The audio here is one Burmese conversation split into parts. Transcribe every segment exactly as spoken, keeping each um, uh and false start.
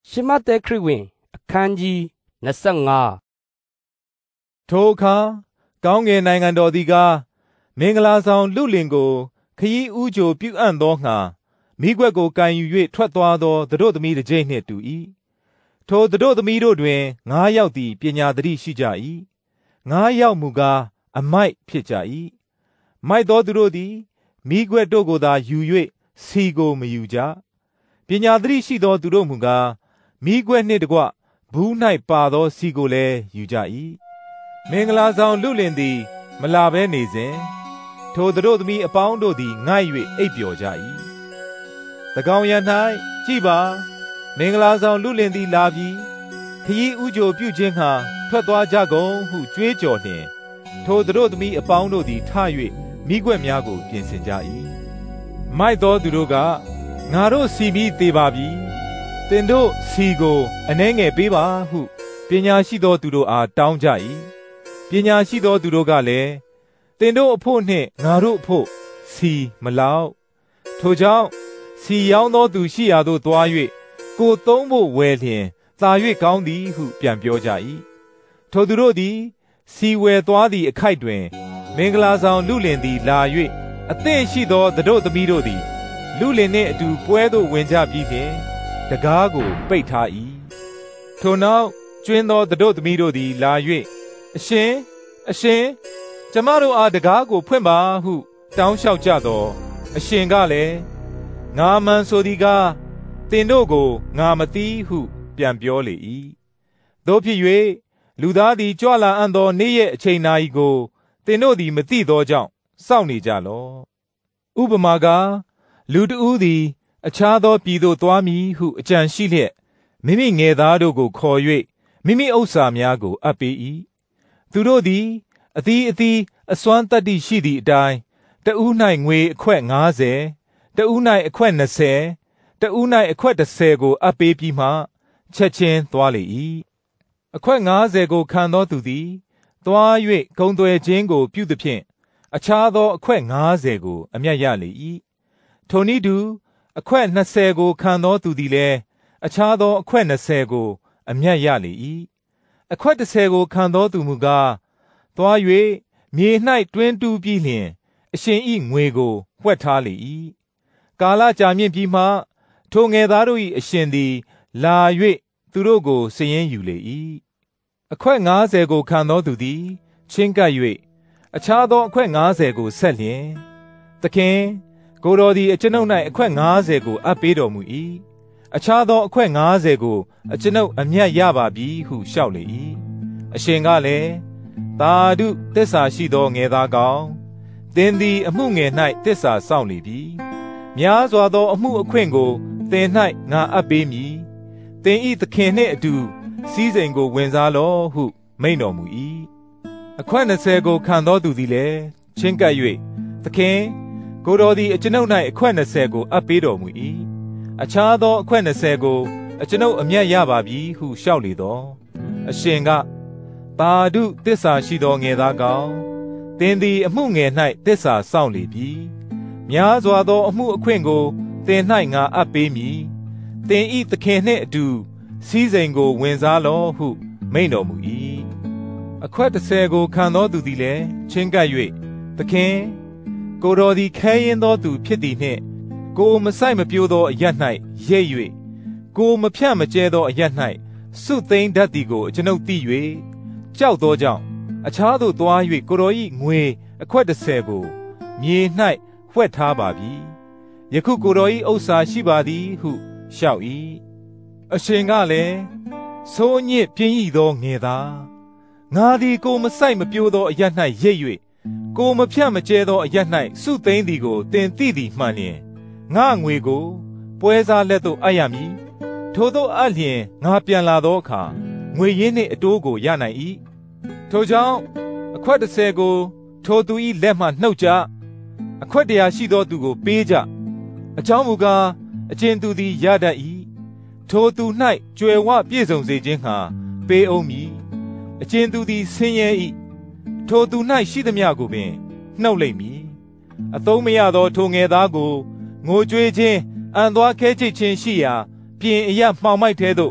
ရှမဿဲခရစ်ဝင်အခန်းကြီးနှစ်ဆယ့်ငါထိုအခါကောင်းကင်နိုင်ငံတော်သည်ကားမင်္ဂလာဆောင်လူလင်ကိုခရီးဥကြိုပြုအံ့သောငှာမိခွက်ကိုကန်ယူ၍ထွက်သွားသောသတို့သမီးတစ်ကျိပ်နှင့်တူ၏ထိုသတို့သမီးတို့တွင်ငါးယောက်သည်ပညာသတိရှိကြ၏ငါးယောက်မူကားအမိုက်ဖြစ်ကြ၏မိုက်သောသူတို့သည်မိခွက်တို့ကိုသာယူ၍စီကိုမယူကြပညာသတိရှိသောသူတို့မူကားမိခွက်နှင့်တကွဘူး၌ပါသောစီကိုလည်းယူကြ၏မင်္ဂလာဆောင်လူလင်သည်မလာဘဲနေစဉ်ထိုသတို့သမီးအပေါင်းတို့သည်ငိုက်၍အိပ်ပျော်ကြ၏တကောင်ရ၌ကြည်ပါမင်္ဂလာဆောင်လူလင်သည်လာပြီးခရီးဥကြိုပြုခြင်းငှာထွက်သွားကြကုန်ဟုကြွေးကြော်လျင်ထိုသတို့သမီးအပေါင်းတို့သည်ထ၍မိခွက်များကိုပြင်ဆင်ကြ၏မိုက်သောသူတို့ကငါတို့စီပြီးသေးပါပြီတင်တို့စီကိုအနှဲငယ်ပေးပါဟုပညာရှိသောသူတို့အားတောင်းကြ၏ပညာရှိသောသူတို့ကလည်းတင်တို့အဖို့နှင့်ငါတို့အဖို့စီမလောက်ထိုကြောင့်စီရောင်းသောသူရှိရာသို့သွား၍ကိုသုံးဖို့ဝယ်လျင်သာ၍ကောင်းသည်ဟုပြန်ပြောကြ၏ထိုသူတို့သည်စီဝယ်သွားသည့်အခိုက်တွင်မင်္ဂလာဆောင်လူလင်သည်လာ၍အသင့်ရှိသောသတို့သမီးတို့သည်လူလင်နှင့်အတူပွဲသို့ဝင်ကြပြီးဖြင့်တကားကိုပိတ်ထား၏ထိုနောက်ကျွင်းသောသတို့သမီးတို့သည်လာ၍အရှင်အရှင်ကျမတို့အားတကားကိုဖွင့်ပါဟုတောင်းလျှောက်ကြသောအရှင်ကလည်းငါမှန်ဆိုသည်ကားတင်တို့ကိုငါမသိဟုပြန်ပြောလေ၏သို့ဖြစ်၍လူသားသည်ကြွလာအံ့သောနေ့ရက်အချိန်နာရီကိုတင်တို့သည်မသိသောကြောင့်စောင့်နေကြလော့ဥပမာကားလူတဦးသည်အခြားသောပြည်သို့သွားမည်ဟုအကြံရှိလျက်မိမိငယ်သားတို့ကိုခေါ်၍မိမိဥစ္စာများကိုအပ်ပေး၏သူတို့သည်အသီးအသီးအစွမ်းတတ္တိရှိသည့်အတိုင်းတဦး၌ငွေအခွက်ငါးဆယ်တဦး၌အခွက်နှစ်ဆယ်တဦး၌အခွက်တစ်ဆယ်ကိုအပ်ပေးပြီးမှချက်ချင်းသွားလေ၏အခွက်ငါးဆယ်ကိုခံသောသူသည်သွား၍ဂုဏ်သွယ်ခြင်းကိုပြုသဖြင့်အခြားသောအခွက်ငါးဆယ်ကိုအမြတ်ရလေ၏ထိုနည်းတူအခွက်နှစ်ဆယ်ကိုခံသောသူသည်လည်းအခြားသောအခွက်နှစ်ဆယ်ကိုအမြတ်ရလေ၏အခွက်တစ်ဆယ်ကိုခံသောသူမူကားသွား၍မြေ၌တွင်းတူးပြီးလျှင်အရှင်၏ငွေကိုဝှက်ထားလေ၏ကာလကြာမြင့်ပြီးမှထိုငယ်သားတို့၏အရှင်သည်လာ၍သူတို့ကိုစာရင်းယူလေ၏အခွက်ငါးဆယ်ကိုခံသောသူသည်ချင်းကပ်၍အခြားသောအခွက်ငါးဆယ်ကိုဆက်လျင်သခင်ကိုယ်တော်သည်အကျွန်ုပ်၌အခွက်ငါးဆယ်ကိုအပ်ပေးတော်မူ၏အခြားသောအခွက်ငါးဆယ်ကိုအကျွန်ုပ်အမြတ်ရပါပြီဟုလျှောက်လေ၏အရှင်ကလည်းသာဓုသစ္စာရှိသောငယ်သားကောင်သင်သည်အမှုငယ်၌သစ္စာစောင့်လေပြီများစွာသောအမှုအခွင့်ကိုသင်၌ငါအပ်ပေးမည်သင်၏သခင်နှင့်အတူစည်းစိမ်ကိုဝင်စားလော့ဟုမိန့်တော်မူ၏အခွက်နှစ်ဆယ်ကိုခံသောသူသည်လည်းချင်းကပ်၍သခင်ကိုယ်တော်သည်အကျွန်ုပ်၌အခွက်နှစ်ဆယ်ကိုအပ်ပေးတော်မူ၏အခြားသောအခွက်နှစ်ဆယ်ကိုအကျွန်ုပ်အမြတ်ရပါပြီဟုလျှောက်လေသောအရှင်ကသာဓုသစ္စာရှိသောငယ်သားကောင်သင်သည်အမှုငယ်၌သစ္စာစောင့်လေပြီများစွာသောအမှုအခွင့်ကိုသင်၌ငါအပ်ပေးမည်သင်၏သခင်နှင့်အတူစည်းစိမ်ကိုဝင်စားလော့ဟုမိန့်တော်မူ၏အခွက်တစ်ဆယ်ကိုခံသောသူသည်လည်းချင်းကပ်၍သခင်ကိုယ်တော်သည်ခဲရင်သောသူဖြစ်သည်နှင့်ကိုမဆိုင်မပြိုးသောအရပ်၌ရိပ်၍ကိုမဖြန့်မကျဲသောအရပ်၌စုသိမ်းတတ်သည်ကိုအကျွန်ုပ်သိ၍ကြောက်သောကြောင့်အခြားသို့သွား၍ကိုယ်တော်၏ငွေအခွက်တစ်ဆယ်ကိုမြေ၌ဝှက်ထားပါပြီယခုကိုယ်တော်၏ဥစ္စာရှိပါသည်ဟုလျှောက်၏အရှင်ကလည်းဆိုးညစ်ပြင်းဤသောငယ်သားငါသည်ကိုမဆိုင်မပြိုးသောအရပ်၌ရိပ်၍ကိုမဖြန့်မကျဲသောအရပ်၌စုသိမ်းသည်ကိုသင်သိသည်မှန်လျင်ငါငွေကိုပွဲစားလက်သို့အပ်ရမည်ထိုသို့အပ်လျင်ငါပြန်လာသောအခါငွေရင်းနှင့်အတိုးကိုရနိုင်၏ထိုကြောင့်အခွက်တစ်ဆယ်ကိုထိုသူ၏လက်မှနှုတ်ကြအခွက်တရာရှိသောသူကိုပေးကြအကြောင်းမူကားအကျဉ်သူသည်ရတတ်၏ထိုသူ၌ကြွယ်ဝပြည့်စုံစေခြင်းငှာပေးအောင်မည်အကျဉ်သူသည်ဆင်းရဲ၏ထိုသူ၌ရှိသမျှကိုပင်နှုတ်လိမ့်မည်အသုံးမရသောထိုငယ်သားကိုငိုကြွေးခြင်းအံသွားခဲချိတ်ခြင်းရှိရာပြင်အရမှောင်မိုက်ထဲသို့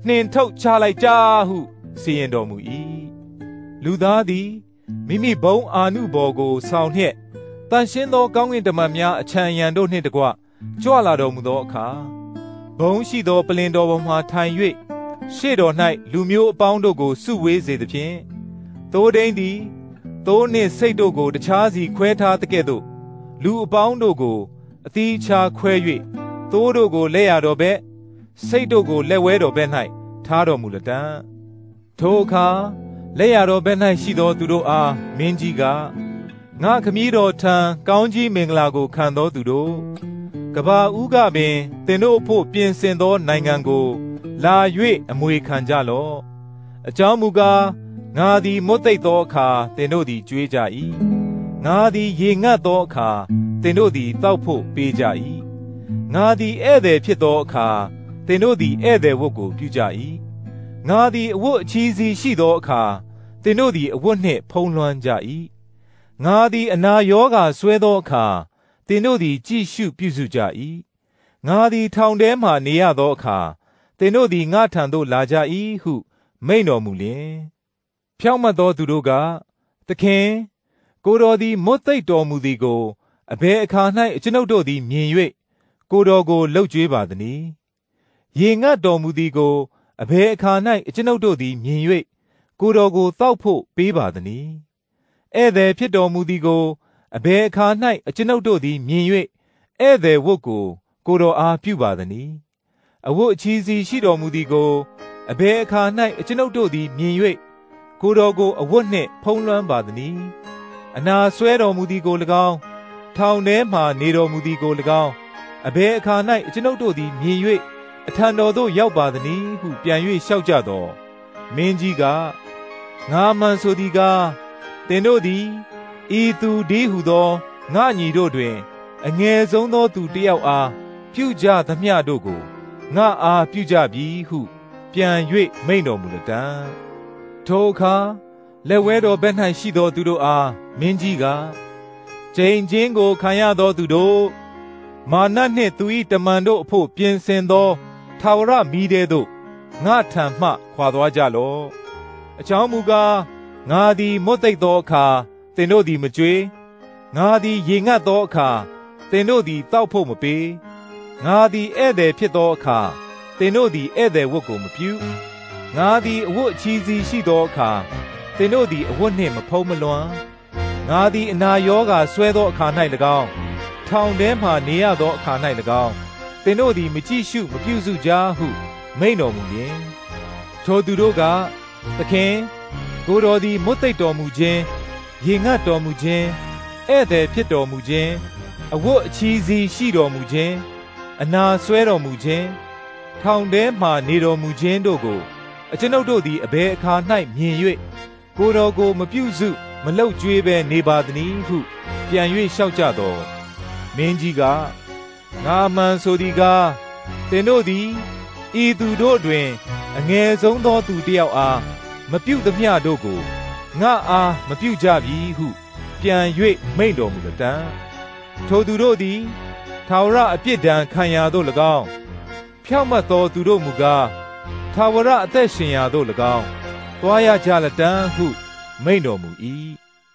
နှင်ထုတ်ချလိုက်ကြဟုစီရင်တော်မူ၏လူသားသည်မိမိဘုံအာနုဘော်ကိုဆောင်လျက်တန်ရှင်းသောကောင်းကင်တမန်များအချံရံတို့နှင့်တကွကြွလာတော်မူသောအခါဘုံရှိသောပလင်တော်ပေါ်မှထိုင်၍ရှေ့တော်၌လူမျိုးအပေါင်းတို့ကိုစုဝေးစေသဖြင့်သိုးဒိန်းသည်သိုးနှင့်စိတ်တို့ကိုတခြားစီခွဲထားသကဲ့သို့လူအပေါင်းတို့ကိုအသီးခြားခွဲ၍သိုးတို့ကိုလက်ရတော်ဘက်စိတ်တို့ကိုလက်ဝဲတော်ဘက်၌ထားတော်မူလတံ့ထိုအခါလက်ရတော်ဘက်၌ရှိသောသူတို့အားမင်းကြီးကငါခမည်းတော်ထံကောင်းကြီးမင်္ဂလာကိုခံသောသူတို့ကဘာဦးကပင်သင်တို့အဖို့ပြင်ဆင်သောနိုင်ငံကိုလာ၍အမွေခံကြလော့အကြောင်းမူကားငါသည်မွတ်သိပ်သောအခါသင်တို့သည်ကြွေးကြ၏ငါသည်ရေငတ်သောအခါသင်တို့သည်တောက်ဖို့ပေးကြ၏ငါသည်ဧည့်သည်ဖြစ်သောအခါသင်တို့သည်ဧည့်သည်ဝတ်ကိုပြုကြ၏ငါသည်အဝတ်အချီးစီရှိသောအခါသင်တို့သည်အဝတ်နှင့်ဖုံးလွှမ်းကြ၏ငါသည်အနာရောဂါဆွဲသောအခါသင်တို့သည်ကြည့်ရှုပြုစုကြ၏ငါသည်ထောင်ထဲမှနေရသောအခါသင်တို့သည်ငါထံသို့လာကြ၏ဟုမိန့်တော်မူလျင်ဖြောင့်မတ်သောသူတို့ကသခင်ကိုယ်တော်သည်မွတ်သိပ်တော်မူသည်ကိုအဘယ်အခါ၌အကျွန်ုပ်တို့သည်မြင်၍ကိုယ်တော်ကိုလှုပ်ကြွေးပါသနည်းရေငတ်တော်မူသည်ကိုအဘယ်အခါ၌အကျွန်ုပ်တို့သည်မြင်၍ကိုယ်တော်ကိုတောက်ဖို့ပေးပါသနည်းဧည့်သည်ဖြစ်တော်မူသည်ကိုအဘယ်အခါ၌အကျွန်ုပ်တို့သည်မြင်၍ဧည့်သည်ဝတ်ကိုကိုယ်တော်အားပြုပါသနည်းအဝတ်အချီးစီရှိတော်မူသည်ကိုအဘယ်အခါ၌အကျွန်ုပ်တို့သည်မြင်၍ကိုယ်တော်ကိုအဝတ်နှင့်ဖုံးလွှမ်းပါသနည်းအနာဆွဲတော်မူသည်ကို၎င်းထောင်ထဲမှနေတော်မူသည်ကို၎င်းအဘယ်အခါ၌အကျွန်ုပ်တို့သည်မြင်၍အထံတော်သို့ရောက်ပါသနည်းဟုပြန်၍လျှောက်ကြသောမင်းကြီးကငါမှန်ဆိုသည်ကားသင်တို့သည်ဤသူဒီဟုသောငါညီတို့တွင်အငယ်ဆုံးသောသူတစ်ယောက်အားပြုကြသမျှတို့ကိုငါအားပြုကြပြီဟုပြန်၍မိန့်တော်မူလတံ့ထိုအခါလက်ဝဲတော်ဘက်၌ရှိသောသူတို့အားမင်းကြီးကကျိန်ချင်းကိုခံရသောသူတို့မာနနှင့်သူ၏တမန်တို့အဖို့ပြင်ဆင်သောထာဝရမီးတဲသို့ငါထံမှခွာသွားကြလော့အကြောင်းမူကားငါသည်မွတ်သိပ်သောအခါသင်တို့သည်မကြွေးငါသည်ရေငတ်သောအခါသင်တို့သည်တောက်ဖို့မပေးငါသည်ဧည့်သည်ဖြစ်သောအခါသင်တို့သည်ဧည့်သည်ဝတ်ကိုမပြုငါသည်အဝတ်အချီးစီရှိသောအခါသင်တို့သည်အဝတ်နှင့်မဖုံးမလွှမ်းငါသည်အနာရောဂါဆွဲသောအခါ၌၎င်းထောင်ထဲမှနေရသောအခါ၌၎င်းသင်တို့သည်မကြည့်ရှုမပြုစုကြဟုမိန့်တော်မူလျင်ထိုသူတို့ကသခင်ကိုယ်တော်သည်မွတ်သိပ်တော်မူခြင်းရေငတ်တော်မူခြင်းဧည့်သည်ဖြစ်တော်မူခြင်းအဝတ်အချီးစီရှိတော်မူခြင်းအနာဆွဲတော်မူခြင်းထောင်ထဲမှနေတော်မူခြင်းတို့ကိုအကျွန်ုပ်တို့သည်အဘယ်အခါ၌မြင်၍ကိုယ်တော်ကိုမပြုစုမလှုပ်ကြွေးဘဲနေပါသနည်းဟုပြန်၍လျှောက်ကြတော်မင်းကြီးကငါမှန်ဆိုသည်ကားသင်တို့သည်ဤသူတို့တွင်အငယ်ဆုံးသောသူတစ်ယောက်အားမပြုသမျှတို့ကိုငါအားမပြုကြပြီဟုပြန်၍မိန့်တော်မူလတံ့ထိုသူတို့သည်ထာဝရအပြစ်ဒဏ်ခံရာသို့၎င်းဖြောင့်မတ်သောသူတို့မူကားထာဝရအသက်ရှင်ရာသို့၎င်းသွားရကြလတံ့ဟုမိန့်တော်မူ၏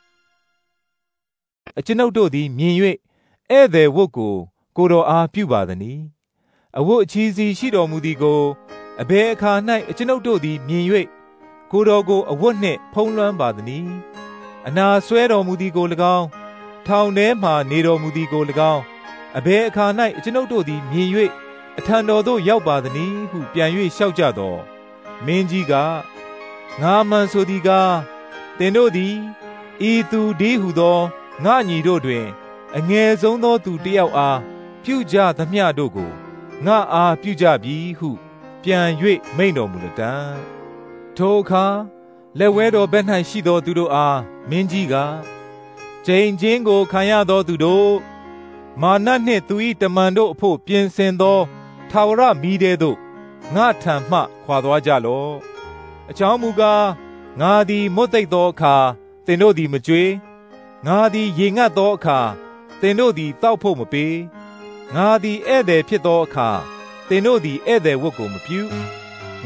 အကျွန်ုပ်တို့သည်မြင်၍ဧည့်သည်ဝတ်ကိုကိုယ်တော်အားပြုပါသနည်းအဝတ်အချီးစီရှိတော်မူသည်ကိုအဘယ်အခါ၌အကျွန်ုပ်တို့သည်မြင်၍ကိုယ်တော်ကိုအဝတ်နှင့်ဖုံးလွှမ်းပါသနည်းအနာဆွဲတော်မူသည်ကို၎င်းထောင်ထဲမှနေတော်မူသည်ကို၎င်းအဘယ်အခါ၌အကျွန်ုပ်တို့သည်မြင်၍အထံတော်သို့ရောက်ပါသနည်းဟုပြန်၍လျှောက်ကြတော်မင်းကြီးကငါမှန်ဆိုသည်ကားသင်တို့သည်ဤသူဒီဟုသောငါညီတို့တွင်အငယ်ဆုံးသောသူတစ်ယောက်အားပြုကြသမျှတို့ကိုငါအားပြုကြပြီဟုပြန်၍မိန့်တော်မူလတံ့ထိုအခါလက်ဝဲတော်ဘက်၌ရှိသောသူတို့အားမင်းကြီးကကျိန်ချင်းကိုခံရသောသူတို့မာနနှင့်သူ၏တမန်တို့အဖို့ပြင်ဆင်သောထာဝရမီးတဲသို့ငါထံမှခွာသွားကြလော့အကြောင်းမူကားငါသည်မွတ်သိပ်သောအခါသင်တို့သည်မကြွေးငါသည်ရေငတ်သောအခါသင်တို့သည်တောက်ဖို့မပေးငါသည်ဧည့်သည်ဖြစ်သောအခါသင်တို့သည်ဧည့်သည်ဝတ်ကိုမပြုင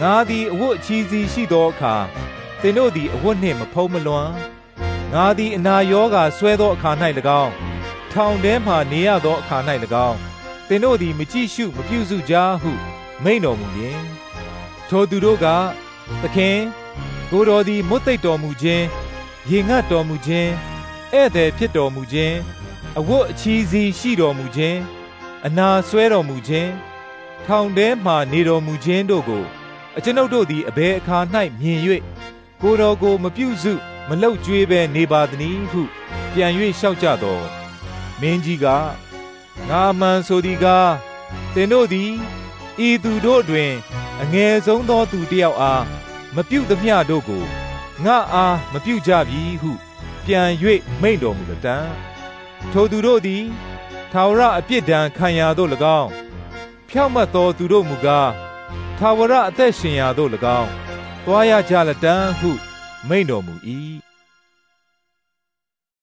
ငါသည်အဝတ်အချီးစီရှိသောအခါသင်တို့သည်အဝတ်နှင့်မဖုံးမလွှမ်းငါသည်အနာရောဂါဆွဲသောအခါ၌၎င်းထောင်ထဲမှနေရသောအခါ၌၎င်းသင်တို့သည်မကြည့်ရှုမပြုစုကြဟုမိန့်တော်မူလျင်ထိုသူတို့ကသခင်ကိုယ်တော်သည်မွတ်သိပ်တော်မူခြင်းရေငတ်တော်မူခြင်းဧည့်သည်ဖြစ်တော်မူခြင်းအဝတ်အချီးစီရှိတော်မူခြင်းအနာဆွဲတော်မူခြင်းထောင်ထဲမှနေတော်မူခြင်းတို့ကိုအကျွန်ုပ်တို့သည်အဘယ်အခါ၌မြင်၍ကိုယ်တော်ကိုမပြုစုမလှုပ်ကြွေးဘဲနေပါသနည်းဟုပြန်၍လျှောက်ကြတော်မင်းကြီးကငါမှန်ဆိုသည်ကားသင်တို့သည်ဤသူတို့တွင်အငယ်ဆုံးသောသူတစ်ယောက်အားမပြုသမျှတို့ကိုငါအားမပြုကြပြီဟုပြန်၍မိန့်တော်မူလတံ့ထိုသူတို့သည်ထာဝရအပြစ်ဒဏ်ခံရာသို့၎င်းဖြောင့်မတ်သောသူတို့မူကားထာဝရအသက်ရှင်ရာသို့၎င်းသွားရကြလတံ့ဟုမိန့်တော်မူ၏